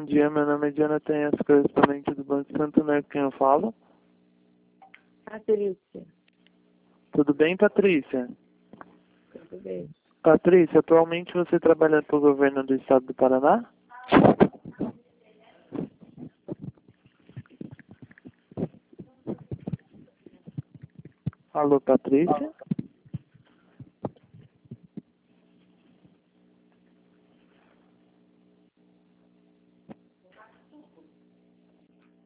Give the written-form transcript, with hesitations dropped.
bom dia. Meu nome é Jonathan, as correspondente do Banco Santander, com quem eu falo? Patrícia. Tudo bem, Patrícia? Tudo bem. Patrícia, atualmente você trabalha para o governo do estado do Paraná? Alô, Patrícia?